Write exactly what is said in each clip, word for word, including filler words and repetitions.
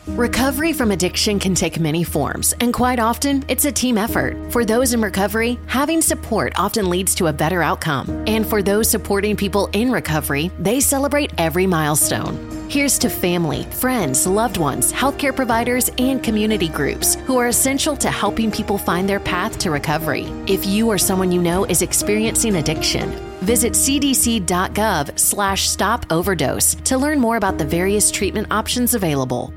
Recovery from addiction can take many forms, and quite often, it's a team effort. For those in recovery, having support often leads to a better outcome. And for those supporting people in recovery, they celebrate every milestone. Here's to family, friends, loved ones, healthcare providers, and community groups who are essential to helping people find their path to recovery. If you or someone you know is experiencing addiction, visit cdc.gov slash stop overdose to learn more about the various treatment options available.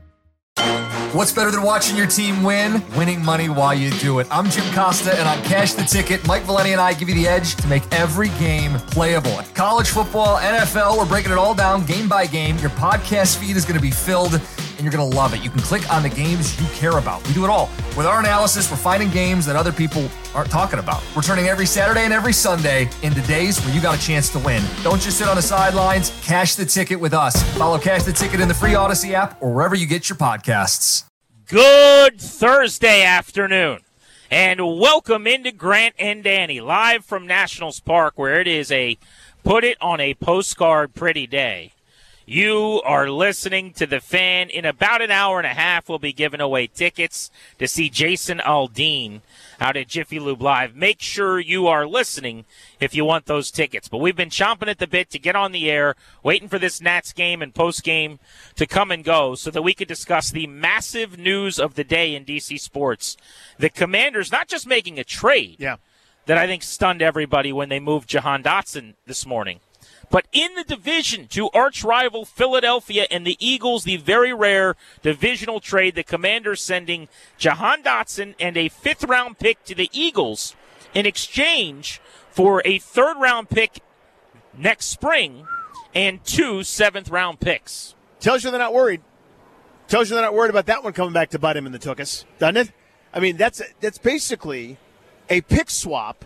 What's better than watching your team win? Winning money while you do it. I'm Jim Costa, and on Cash the Ticket, Mike Valenti and I give you the edge to make every game playable. College football, N F L, we're breaking it all down game by game. Your podcast feed is going to be filled, and you're going to love it. You can click on the games you care about. We do it all. With our analysis, we're finding games that other people aren't talking about. We're turning every Saturday and every Sunday into days where you got a chance to win. Don't just sit on the sidelines. Cash the Ticket with us. Follow Cash the Ticket in the free Odyssey app or wherever you get your podcasts. Good Thursday afternoon, and welcome into Grant and Danny, live from Nationals Park, where it is a put it on a postcard pretty day. You are listening to The Fan. In about an hour and a half, we'll be giving away tickets to see Jason Aldean out at Jiffy Lube Live. Make sure you are listening if you want those tickets. But we've been chomping at the bit to get on the air, waiting for this Nats game and post-game to come and go so that we could discuss the massive news of the day in D C sports. The Commanders not just making a trade yeah. that I think stunned everybody when they moved Jahan Dotson this morning, but in the division to arch-rival Philadelphia and the Eagles, the very rare divisional trade, the Commanders sending Jahan Dotson and a fifth-round pick to the Eagles in exchange for a third-round pick next spring and two seventh-round picks. Tells you they're not worried. Tells you they're not worried about that one coming back to bite him in the tuchus, doesn't it? I mean, that's that's basically a pick swap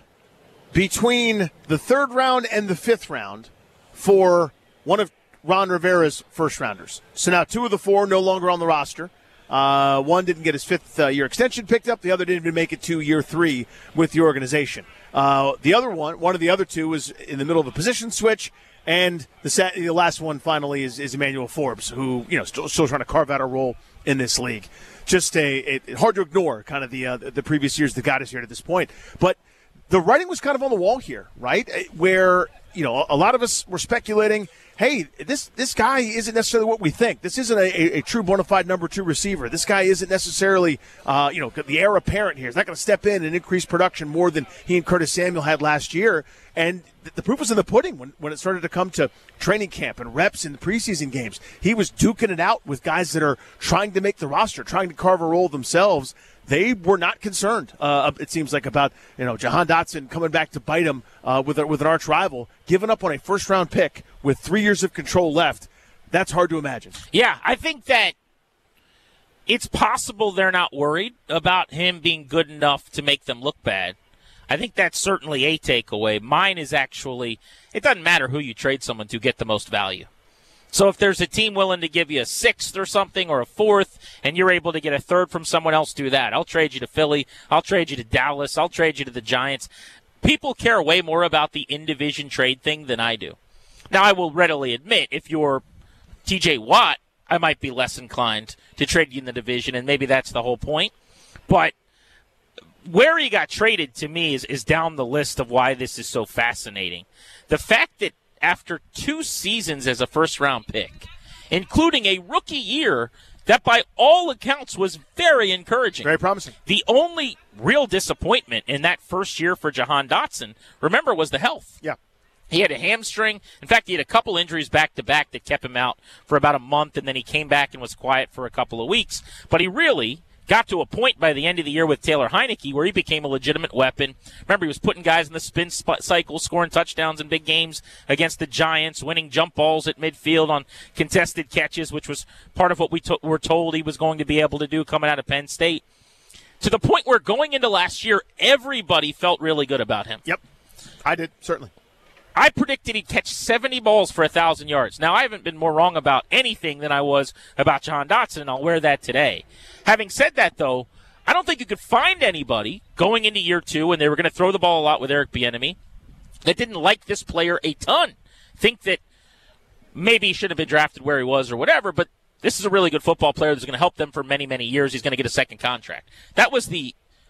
between the third round and the fifth round for one of Ron Rivera's first-rounders. So now two of the four no longer on the roster. Uh, one didn't get his fifth-year uh, extension picked up. The other didn't even make it to year three with the organization. Uh, the other one, one of the other two was in the middle of a position switch, and the, sa- the last one finally is, is Emmanuel Forbes, who you know still, still trying to carve out a role in this league. Just a, a hard to ignore kind of the uh, the previous years that got us here to this point. But the writing was kind of on the wall here, right? Where you know a lot of us were speculating, hey, this this guy isn't necessarily what we think. This isn't a, a, a true bona fide number two receiver. This guy isn't necessarily, uh, you know, the heir apparent here. He's not going to step in and increase production more than he and Curtis Samuel had last year. And the proof was in the pudding when, when it started to come to training camp and reps in the preseason games. He was duking it out with guys that are trying to make the roster, trying to carve a role themselves. They were not concerned, uh, it seems like, about you know Jahan Dotson coming back to bite him uh, with, a, with an arch rival, giving up on a first-round pick with three years of control left. That's hard to imagine. Yeah, I think that it's possible they're not worried about him being good enough to make them look bad. I think that's certainly a takeaway. Mine is actually, it doesn't matter who you trade someone to get the most value. So if there's a team willing to give you a sixth or something or a fourth and you're able to get a third from someone else, do that. I'll trade you to Philly. I'll trade you to Dallas. I'll trade you to the Giants. People care way more about the in-division trade thing than I do. Now, I will readily admit, if you're T J Watt, I might be less inclined to trade you in the division, and maybe that's the whole point. But where he got traded, to me, is, is down the list of why this is so fascinating. The fact that after two seasons as a first-round pick, including a rookie year that by all accounts was very encouraging. Very promising. The only real disappointment in that first year for Jahan Dotson, remember, was the health. Yeah. He had a hamstring. In fact, he had a couple injuries back-to-back that kept him out for about a month, and then he came back and was quiet for a couple of weeks. But he really got to a point by the end of the year with Taylor Heineke where he became a legitimate weapon. Remember, he was putting guys in the spin cycle, scoring touchdowns in big games against the Giants, winning jump balls at midfield on contested catches, which was part of what we to- were told he was going to be able to do coming out of Penn State. To the point where going into last year, everybody felt really good about him. Yep, I did, certainly. I predicted he'd catch seventy balls for one thousand yards. Now, I haven't been more wrong about anything than I was about Jahan Dotson, and I'll wear that today. Having said that, though, I don't think you could find anybody going into year two, and they were going to throw the ball a lot with Eric Bieniemy, that didn't like this player a ton. Think that maybe he should have been drafted where he was or whatever, but This is a really good football player that's going to help them for many, many years. He's going to get a second contract. That was the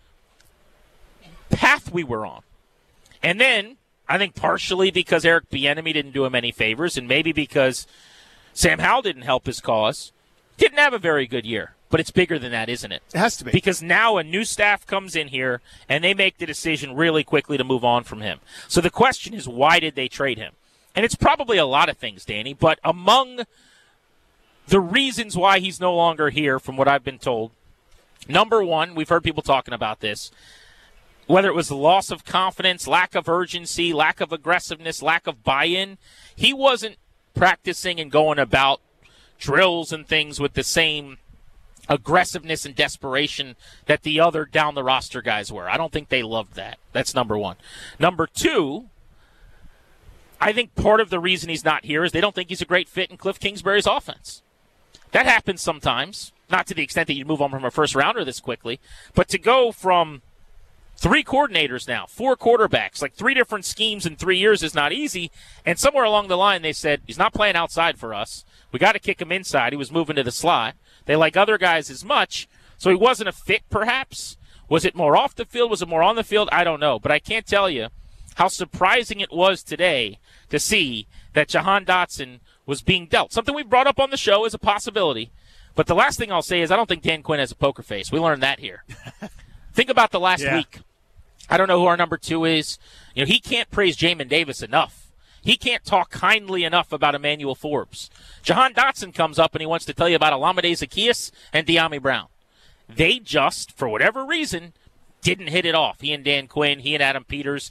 path we were on. And then, I think partially because Eric Bieniemy didn't do him any favors, and maybe because Sam Howell didn't help his cause, didn't have a very good year. But it's bigger than that, isn't it? It has to be. Because now a new staff comes in here, and they make the decision really quickly to move on from him. So the question is, why did they trade him? And it's probably a lot of things, Danny, but among the reasons why he's no longer here, from what I've been told, number one, we've heard people talking about this, whether it was the loss of confidence, lack of urgency, lack of aggressiveness, lack of buy-in, he wasn't practicing and going about drills and things with the same aggressiveness and desperation that the other down-the-roster guys were. I don't think they loved that. That's number one. Number two, I think part of the reason he's not here is they don't think he's a great fit in Cliff Kingsbury's offense. That happens sometimes, not to the extent that you move on from a first-rounder this quickly, but to go from three coordinators now, four quarterbacks, like three different schemes in three years is not easy, and somewhere along the line they said, he's not playing outside for us. We got to kick him inside. He was moving to the slot. They like other guys as much, so he wasn't a fit perhaps. Was it more off the field? Was it more on the field? I don't know, but I can't tell you how surprising it was today to see that Jahan Dotson was being dealt. Something we brought up on the show as a possibility. But the last thing I'll say is I don't think Dan Quinn has a poker face. We learned that here. Think about the last yeah. week. I don't know who our number two is. You know, he can't praise Jamin Davis enough. He can't talk kindly enough about Emmanuel Forbes. Jahan Dotson comes up and he wants to tell you about Olamide Zaccheaus and De'Ami Brown. They just, for whatever reason, didn't hit it off. He and Dan Quinn, he and Adam Peters.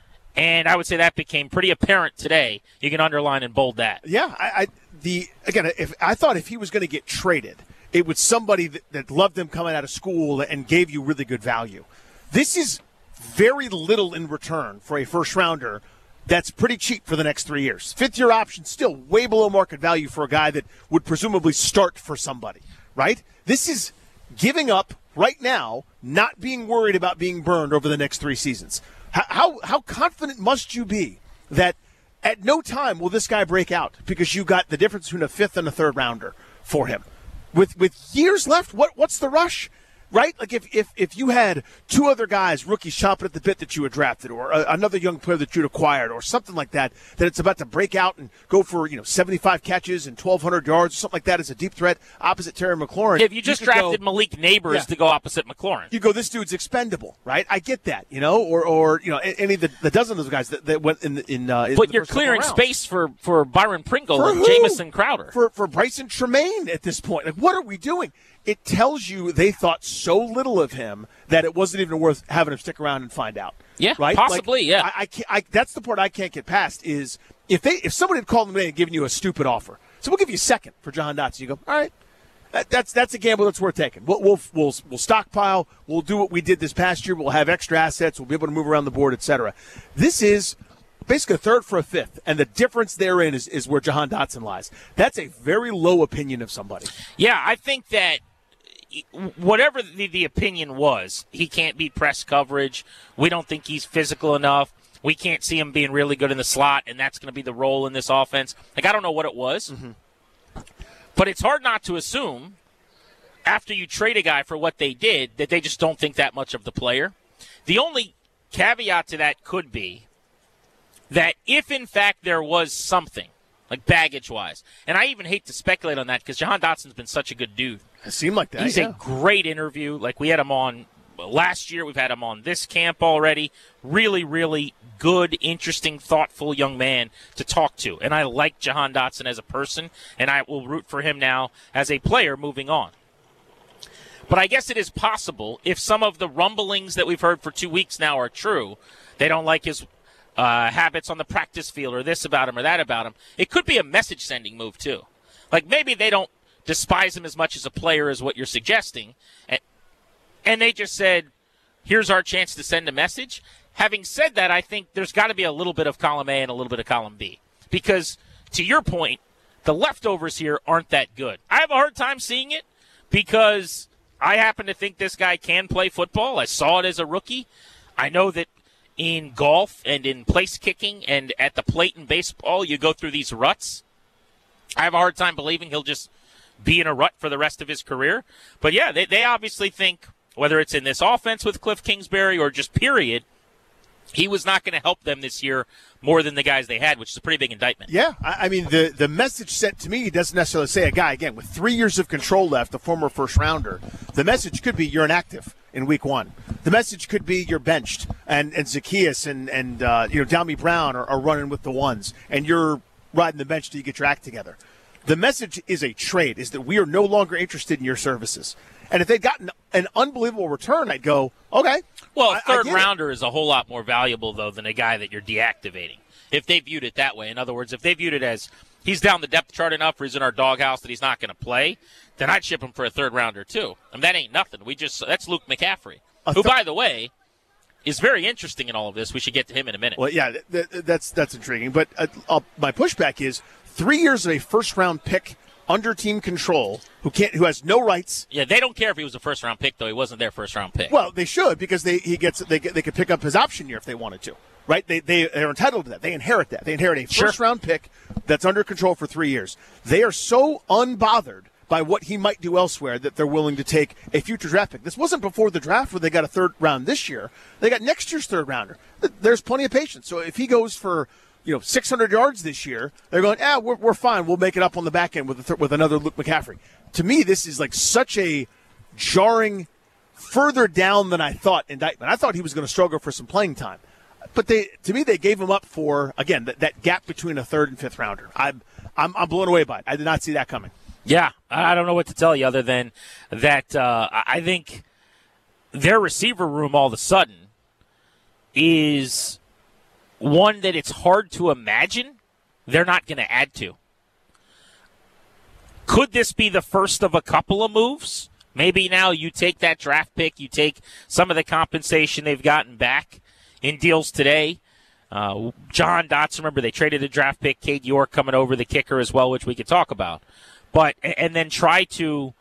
And I would say that became pretty apparent today. You can underline and bold that. Yeah, I, I the again, if I thought if he was going to get traded, it was somebody that, that loved him coming out of school and gave you really good value. This is very little in return for a first rounder. That's pretty cheap for the next three years. Fifth-year option, still way below market value for a guy that would presumably start for somebody, right? This is giving up right now, not being worried about being burned over the next three seasons. How, how how confident must you be that at no time will this guy break out because you got the difference between a fifth and a third rounder for him? With with years left, what what's the rush? Right? Like if, if, if you had two other guys, rookies, chomping at the bit that you had drafted, or a, another young player that you'd acquired, or something like that, that it's about to break out and go for, you know, seventy-five catches and twelve hundred yards, or something like that as a deep threat opposite Terry McLaurin. If you just you drafted go, Malik Neighbors yeah. to go opposite McLaurin. You go, this dude's expendable, right? I get that, you know, or, or you know, any of the, the dozen of those guys that, that went in in. Uh, but in you're clearing space for, for Byron Pringle for and who? Jamison Crowder. For for Bryson Tremaine at this point. Like, what are we doing? It tells you they thought so little of him that it wasn't even worth having him stick around and find out. Yeah, right? possibly, like, yeah. I, I, can't, I that's the part I can't get past is if they if somebody had called them in and given you a stupid offer, so we'll give you a second for Jahan Dotson. You go, all right, that, that's that's a gamble that's worth taking. We'll, we'll we'll we'll stockpile. We'll do what we did this past year. We'll have extra assets. We'll be able to move around the board, et cetera. This is basically a third for a fifth, and the difference therein is, is where Jahan Dotson lies. That's a very low opinion of somebody. Yeah, I think that whatever the, the opinion was, he can't beat press coverage. We don't think he's physical enough. We can't see him being really good in the slot, and that's going to be the role in this offense. Like, I don't know what it was, mm-hmm. but it's hard not to assume after you trade a guy for what they did that they just don't think that much of the player. The only caveat to that could be that if, in fact, there was something, like baggage-wise, and I even hate to speculate on that because Jahan Dotson's been such a good dude. It seemed like that. He's yeah. a great interview. Like, we had him on last year. We've had him on this camp already. Really, really good, interesting, thoughtful young man to talk to. And I like Jahan Dotson as a person, and I will root for him now as a player moving on. But I guess it is possible, if some of the rumblings that we've heard for two weeks now are true, they don't like his uh, habits on the practice field or this about him or that about him, it could be a message-sending move too. Like, maybe they don't despise him as much as a player as what you're suggesting, and, and they just said, here's our chance to send a message. Having said that, I think there's got to be a little bit of column A and a little bit of column B. Because, to your point, the leftovers here aren't that good. I have a hard time seeing it because I happen to think this guy can play football. I saw it as a rookie. I know that in golf and in place kicking and at the plate in baseball, you go through these ruts. I have a hard time believing he'll just be in a rut for the rest of his career. But, yeah, they, they obviously think, whether it's in this offense with Cliff Kingsbury or just period, he was not going to help them this year more than the guys they had, which is a pretty big indictment. Yeah, I, I mean, the, the message sent to me doesn't necessarily say a guy, again, with three years of control left, a former first-rounder. The message could be you're inactive in week one. The message could be you're benched, and, and Zaccheaus and, and uh, you know, Dyami Brown are, are running with the ones, and you're riding the bench till you get your act together. The message is a trade, is that we are no longer interested in your services. And if they'd gotten an unbelievable return, I'd go, okay. Well, a third I, I rounder is a whole lot more valuable, though, than a guy that you're deactivating. If they viewed it that way. In other words, if they viewed it as he's down the depth chart enough or he's in our doghouse that he's not going to play, then I'd ship him for a third rounder, too. I mean, that ain't nothing. We just That's Luke McCaffrey, th- who, by the way, is very interesting in all of this. We should get to him in a minute. Well, yeah, th- th- that's that's intriguing. But uh, I'll, my pushback is three years of a first-round pick under team control, who can't, who has no rights. Yeah, they don't care if he was a first round pick, though. He wasn't their first round pick. Well, they should, because they he gets they get, they could pick up his option year if they wanted to, right? They they are entitled to that. They inherit that. They inherit a first Sure. round pick that's under control for three years. They are so unbothered by what he might do elsewhere that they're willing to take a future draft pick. This wasn't before the draft where they got a third round this year. They got next year's third rounder. There's plenty of patience. So if he goes for, you know, six hundred yards this year, they're going, ah, we're, we're fine. We'll make it up on the back end with a th- with another Luke McCaffrey. To me, this is like such a jarring, further down than I thought indictment. I thought he was going to struggle for some playing time. But they, to me, they gave him up for, again, that, that gap between a third and fifth rounder. I'm, I'm, I'm blown away by it. I did not see that coming. Yeah, I don't know what to tell you other than that uh, I think their receiver room all of a sudden is one that it's hard to imagine they're not going to add to. Could this be the first of a couple of moves? Maybe now you take that draft pick, you take some of the compensation they've gotten back in deals today. Uh, John Dotson, remember they traded a draft pick, Cade York coming over, the kicker as well, which we could talk about. But and then try to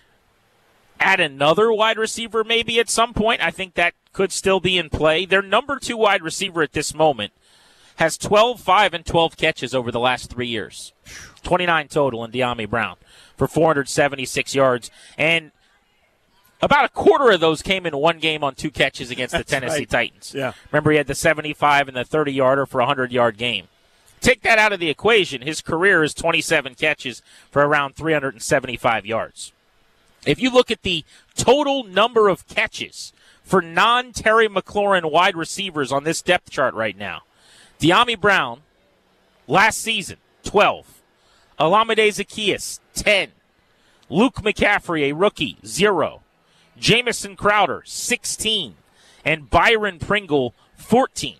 add another wide receiver maybe at some point. I think that could still be in play. Their number two wide receiver at this moment has twelve, five, and twelve catches over the last three years. twenty-nine total in Dyami Brown for four hundred seventy-six yards. And about a quarter of those came in one game on two catches against the That's Tennessee right. Titans. Yeah. Remember, he had the seventy-five and the thirty-yarder for a hundred-yard game. Take that out of the equation. His career is twenty-seven catches for around three hundred seventy-five yards. If you look at the total number of catches for non-Terry McLaurin wide receivers on this depth chart right now, Dyami Brown, last season, twelve. Olamide Zaccheaus, ten. Luke McCaffrey, a rookie, zero. Jamison Crowder, sixteen. And Byron Pringle, fourteen.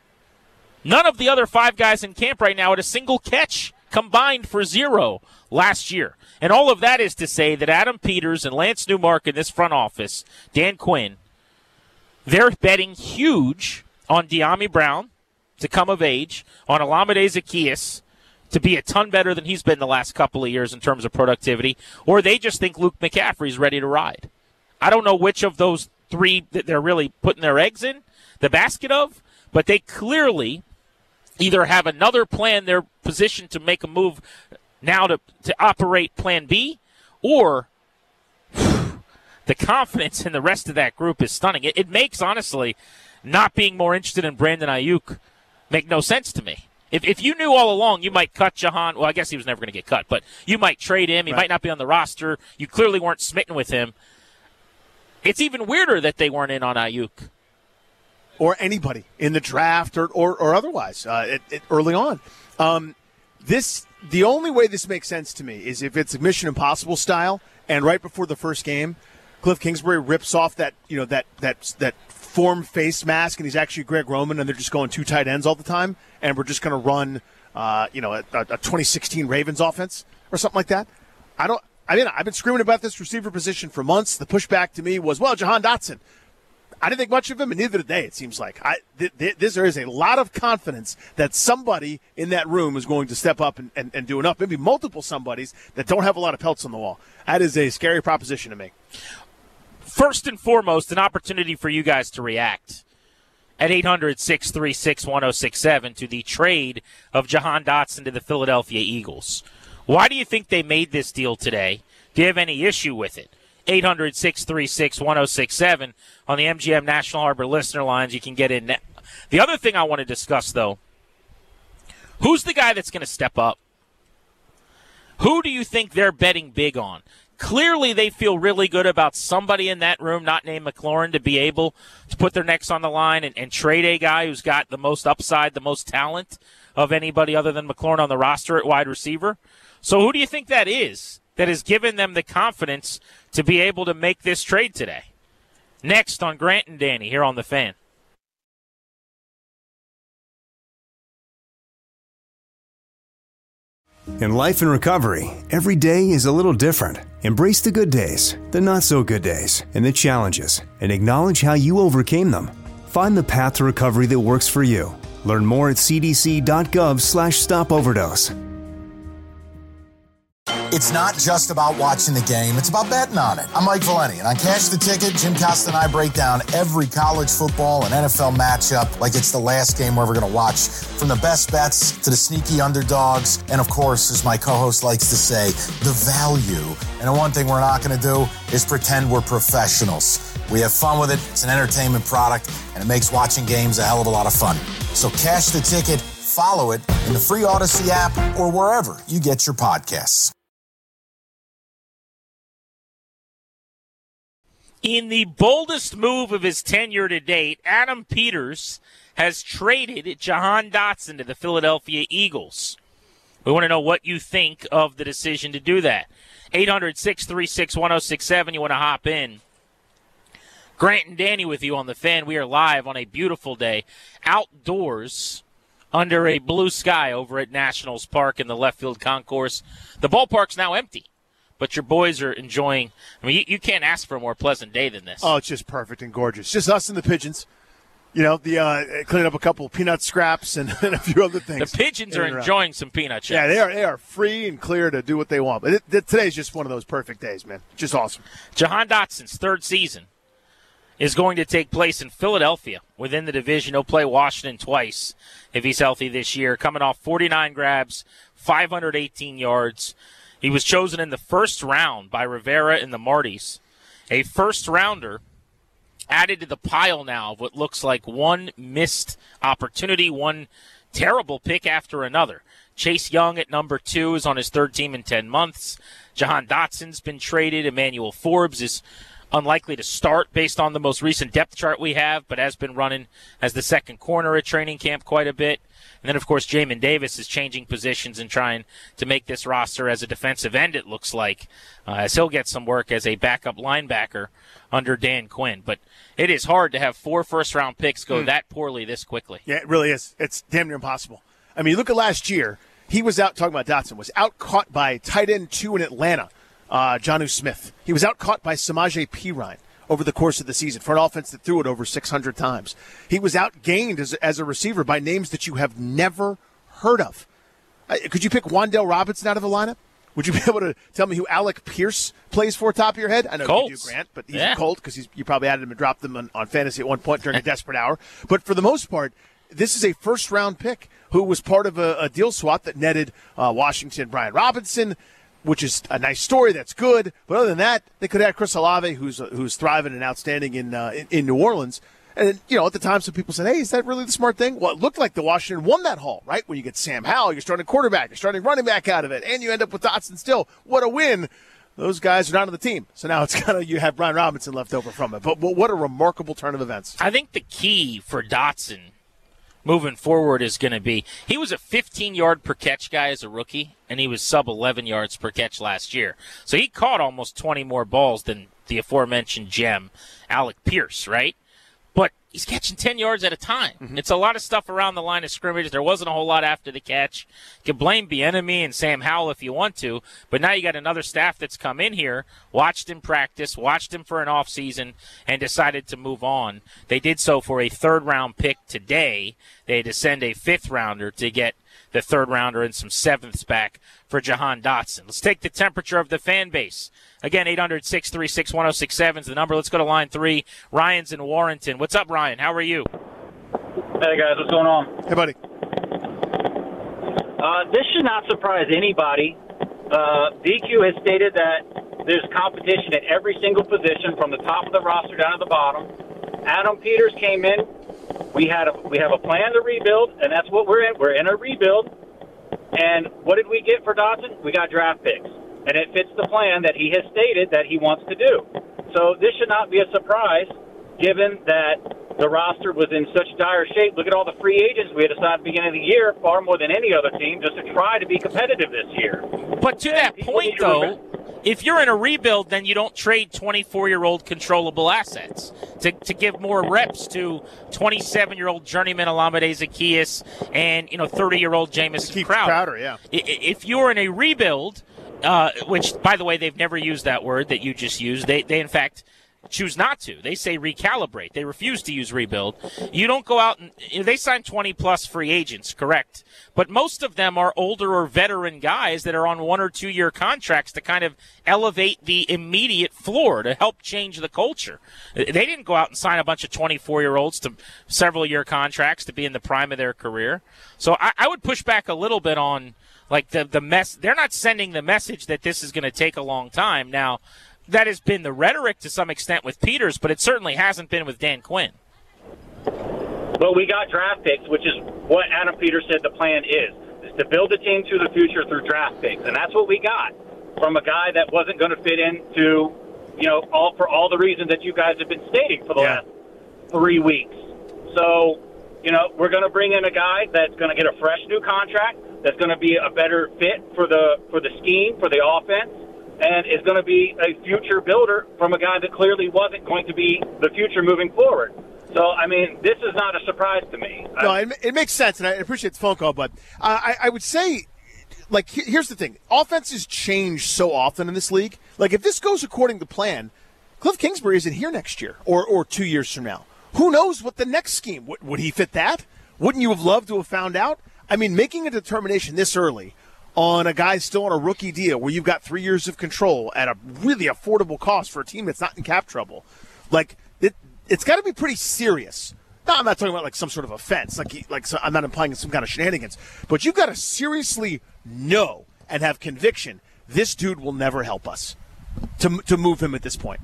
None of the other five guys in camp right now had a single catch combined for zero last year. And all of that is to say that Adam Peters and Lance Newmark in this front office, Dan Quinn, they're betting huge on Dyami Brown to come of age, on Olamide Zaccheaus to be a ton better than he's been the last couple of years in terms of productivity, or they just think Luke McCaffrey's ready to ride. I don't know which of those three that they're really putting their eggs in the basket of, but they clearly either have another plan, they're positioned to make a move now to, to operate plan B, or whew, the confidence in the rest of that group is stunning. It, it makes, honestly, not being more interested in Brandon Ayuk make no sense to me. If if you knew all along you might cut Jahan, well, I guess he was never going to get cut, but you might trade him. He right. might not be on the roster. You clearly weren't smitten with him. It's even weirder that they weren't in on Ayuk. Or anybody in the draft or, or, or otherwise uh, it, it, early on. Um, this the only way this makes sense to me is if it's Mission Impossible style, and right before the first game, Cliff Kingsbury rips off that you know that that that form face mask, and he's actually Greg Roman, and they're just going two tight ends all the time, and we're just going to run uh, you know a, a twenty sixteen Ravens offense or something like that. I don't. I mean, I've been screaming about this receiver position for months. The pushback to me was, well, Jahan Dotson. I didn't think much of him, and neither did they, it seems like. I, th- th- this, there is a lot of confidence that somebody in that room is going to step up and, and, and do enough, maybe multiple somebodies that don't have a lot of pelts on the wall. That is a scary proposition to me. First and foremost, an opportunity for you guys to react at eight hundred, six three six, one oh six seven to the trade of Jahan Dotson to the Philadelphia Eagles. Why do you think they made this deal today? Do you have any issue with it? eight hundred, six three six, one oh six seven on the M G M National Harbor listener lines. You can get in now. The other thing I want to discuss, though, who's the guy that's going to step up? Who do you think they're betting big on? Clearly, they feel really good about somebody in that room, not named McLaurin, to be able to put their necks on the line and, and trade a guy who's got the most upside, the most talent of anybody other than McLaurin on the roster at wide receiver. So who do you think that is that has given them the confidence to be able to make this trade today? Next on Grant and Danny here on The Fan. In life and recovery, every day is a little different. Embrace the good days, the not-so-good days, and the challenges, and acknowledge how you overcame them. Find the path to recovery that works for you. Learn more at cdc.gov slash stop overdose. It's not just about watching the game, it's about betting on it. I'm Mike Valeni, and on Cash the Ticket, Jim Costa and I break down every college football and N F L matchup like it's the last game we're ever going to watch. From the best bets to the sneaky underdogs, and of course, as my co-host likes to say, the value. And the one thing we're not going to do is pretend we're professionals. We have fun with it, it's an entertainment product, and it makes watching games a hell of a lot of fun. So Cash the Ticket, follow it in the free Odyssey app or wherever you get your podcasts. In the boldest move of his tenure to date, Adam Peters has traded Jahan Dotson to the Philadelphia Eagles. We want to know what you think of the decision to do that. eight hundred, six three six, one oh six seven, you want to hop in. Grant and Danny with you on The Fan. We are live on a beautiful day outdoors under a blue sky over at Nationals Park in the left field concourse. The ballpark's now empty. But your boys are enjoying. I mean, you, you can't ask for a more pleasant day than this. Oh, it's just perfect and gorgeous. Just us and the pigeons. You know, the uh, cleaning up a couple peanut scraps and, and a few other things. The pigeons are enjoying some peanut chips. Yeah, they are. They are free and clear to do what they want. But it, it, today's just one of those perfect days, man. Just awesome. Jahan Dotson's third season is going to take place in Philadelphia within the division. He'll play Washington twice if he's healthy this year. Coming off forty-nine grabs, five hundred eighteen yards. He was chosen in the first round by Rivera and the Martys. A first-rounder added to the pile now of what looks like one missed opportunity, one terrible pick after another. Chase Young at number two is on his third team in ten months. Jahan Dotson's been traded. Emmanuel Forbes is unlikely to start based on the most recent depth chart we have, but has been running as the second corner at training camp quite a bit. And then, of course, Jamin Davis is changing positions and trying to make this roster as a defensive end, it looks like, uh, as he'll get some work as a backup linebacker under Dan Quinn. But it is hard to have four first-round picks go mm. that poorly this quickly. Yeah, it really is. It's damn near impossible. I mean, look at last year. He was out, talking about Dotson, was out caught by tight end two in Atlanta, uh, Jonnu Smith. He was out caught by Samaje Perine over the course of the season for an offense that threw it over six hundred times. He was outgained as, as a receiver by names that you have never heard of. Uh, could you pick Wan'Dale Robinson out of the lineup? Would you be able to tell me who Alec Pierce plays for top of your head? I know Colts. You do, Grant, but he's yeah. a Colt because you probably added him and dropped him on, on fantasy at one point during a desperate hour. But for the most part, this is a first-round pick who was part of a, a deal swap that netted uh, Washington Brian Robinson, which is a nice story. That's good. But other than that, they could add Chris Olave, who's uh, who's thriving and outstanding in, uh, in in New Orleans. And, you know, at the time, some people said, hey, is that really the smart thing? Well, it looked like the Washington won that haul, right? When you get Sam Howell, you're starting quarterback, you're starting running back out of it, and you end up with Dotson still. What a win. Those guys are not on the team. So now it's kind of you have Brian Robinson left over from it. But, but what a remarkable turn of events. I think the key for Dotson moving forward is going to be, he was a fifteen-yard per catch guy as a rookie, and he was sub eleven yards per catch last year. So he caught almost twenty more balls than the aforementioned gem, Alec Pierce, right? But he's catching ten yards at a time. Mm-hmm. It's a lot of stuff around the line of scrimmage. There wasn't a whole lot after the catch. You can blame Bieniemy and Sam Howell if you want to, but now you got another staff that's come in here, watched him practice, watched him for an offseason, and decided to move on. They did so for a third-round pick today. They had to send a fifth-rounder to get the third-rounder and some sevenths back for Jahan Dotson. Let's take the temperature of the fan base. Again, eight hundred, six three six, one oh six seven is the number. Let's go to line three. Ryan's in Warrenton. What's up, Ryan? How are you? Hey, guys. What's going on? Hey, buddy. Uh, this should not surprise anybody. Uh, D Q has stated that There's competition at every single position from the top of the roster down to the bottom. Adam Peters came in. We had a we have a plan to rebuild, and that's what we're in. We're in a rebuild. And what did we get for Dotson? We got draft picks. And it fits the plan that he has stated that he wants to do. So this should not be a surprise, given that the roster was in such dire shape. Look at all the free agents we had to sign at the beginning of the year, far more than any other team, just to try to be competitive this year. But to that point, though, if you're in a rebuild, then you don't trade twenty-four-year-old controllable assets to, to give more reps to twenty-seven-year-old journeyman Olamide Zaccheaus and, you know, thirty-year-old Jamison Crowder. Crowder, yeah. If you're in a rebuild, uh, which, by the way, they've never used that word that you just used. They, they in fact, choose not to. They say recalibrate. They refuse to use rebuild. You don't go out and you know, they sign twenty-plus free agents, correct? But most of them are older or veteran guys that are on one- or two-year contracts to kind of elevate the immediate floor, to help change the culture. They didn't go out and sign a bunch of twenty-four-year-olds to several-year contracts to be in the prime of their career. So I, I would push back a little bit on, like, the, the mess. They're not sending the message that this is going to take a long time. Now, that has been the rhetoric to some extent with Peters, but it certainly hasn't been with Dan Quinn. But we got draft picks, which is what Adam Peters said the plan is, is to build a team to the future through draft picks. And that's what we got from a guy that wasn't going to fit into, you know, all for all the reasons that you guys have been stating for the yeah. last three weeks. So, you know, we're going to bring in a guy that's going to get a fresh new contract, that's going to be a better fit for the for the scheme, for the offense, and is going to be a future builder from a guy that clearly wasn't going to be the future moving forward. So, I mean, this is not a surprise to me. No, it, it makes sense, and I appreciate the phone call, but uh, I, I would say, like, here's the thing. Offenses change so often in this league. Like, if this goes according to plan, Cliff Kingsbury isn't here next year or, or two years from now. Who knows what the next scheme, would, would he fit that? Wouldn't you have loved to have found out? I mean, making a determination this early on a guy still on a rookie deal where you've got three years of control at a really affordable cost for a team that's not in cap trouble, like, it, it's got to be pretty serious. No, I'm not talking about like some sort of offense. Like, he, like so I'm not implying some kind of shenanigans. But you've got to seriously know and have conviction this dude will never help us to to move him at this point.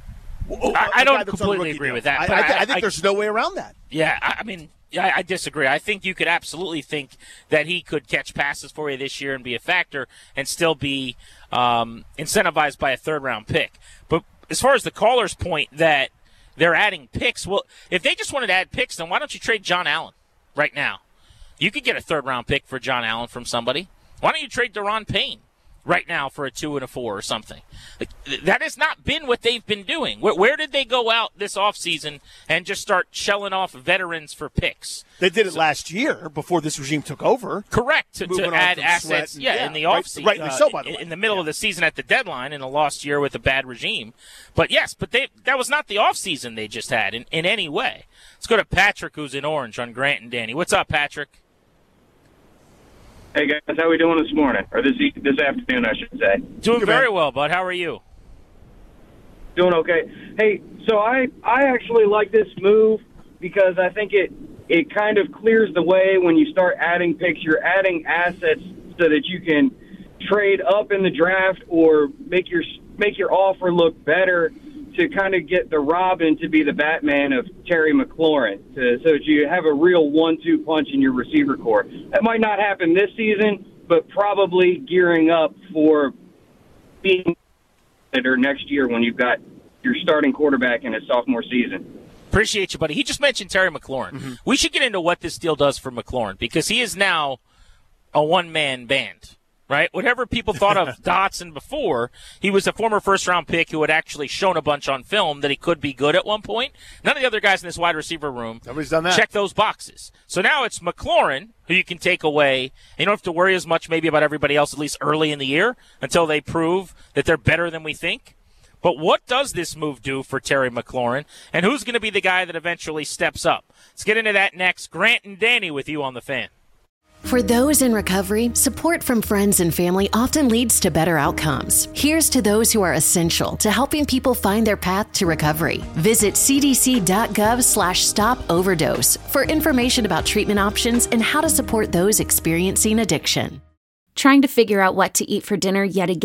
I, I don't completely agree deal. with that. I, But I, I, I think I, there's no way around that. Yeah, I, I mean, yeah, I disagree. I think you could absolutely think that he could catch passes for you this year and be a factor and still be um, incentivized by a third-round pick. But as far as the caller's point that they're adding picks, well, if they just wanted to add picks, then why don't you trade John Allen right now? You could get a third-round pick for John Allen from somebody. Why don't you trade Daron Payne right now for a two and a four or something? Like, that has not been what they've been doing. Where, where did they go out this offseason and just start shelling off veterans for picks? They did it so, last year before this regime took over. Correct, to, to add assets, and, yeah, yeah, in the offseason. Right, rightly so, by the in, way. In the middle yeah. of the season at the deadline in a lost year with a bad regime. But, yes, but they that was not the offseason they just had in, in any way. Let's go to Patrick, who's in Orange on Grant and Danny. What's up, Patrick? Hey, guys, how we doing this morning? Or this this afternoon, I should say. Doing Good very man. well, bud. How are you? Doing okay. Hey, so I, I actually like this move because I think it, it kind of clears the way when you start adding picks. You're adding assets so that you can trade up in the draft or make your make your offer look better to kind of get the Robin to be the Batman of Terry McLaurin, to, so that you have a real one two punch in your receiver core. That might not happen this season, but probably gearing up for being or next year when you've got your starting quarterback in his sophomore season. Appreciate you, buddy. He just mentioned Terry McLaurin. Mm-hmm. We should get into what this deal does for McLaurin because he is now a one-man band. Right? Whatever people thought of Dotson before, he was a former first-round pick who had actually shown a bunch on film that he could be good at one point. None of the other guys in this wide receiver room Nobody's done that. check those boxes. So now it's McLaurin who you can take away. You don't have to worry as much maybe about everybody else, at least early in the year, until they prove that they're better than we think. But what does this move do for Terry McLaurin, and who's going to be the guy that eventually steps up? Let's get into that next. Grant and Danny with you on The Fan. For those in recovery, support from friends and family often leads to better outcomes. Here's to those who are essential to helping people find their path to recovery. Visit cdc.gov slash stop overdose for information about treatment options and how to support those experiencing addiction. Trying to figure out what to eat for dinner yet again?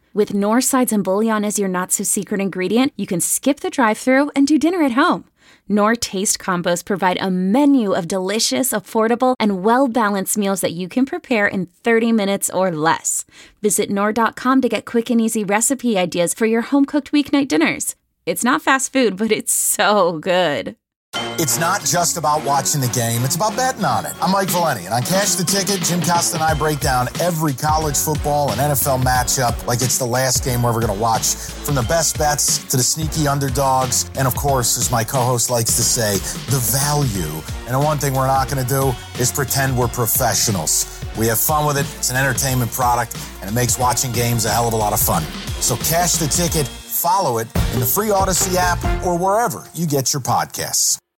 With Knorr sides and bouillon as your not-so-secret ingredient, you can skip the drive-thru and do dinner at home. Knorr Taste Combos provide a menu of delicious, affordable, and well-balanced meals that you can prepare in thirty minutes or less. Visit Knorr dot com to get quick and easy recipe ideas for your home-cooked weeknight dinners. It's not fast food, but it's so good. It's not just about watching the game, it's about betting on it. I'm Mike Valeni, and on Cash the Ticket, Jim Costa and I break down every college football and N F L matchup like it's the last game we're ever going to watch, from the best bets to the sneaky underdogs, and of course, as my co-host likes to say, the value. And the one thing we're not going to do is pretend we're professionals. We have fun with it, it's an entertainment product, and it makes watching games a hell of a lot of fun. So Cash the Ticket, follow it in the free Odyssey app or wherever you get your podcasts.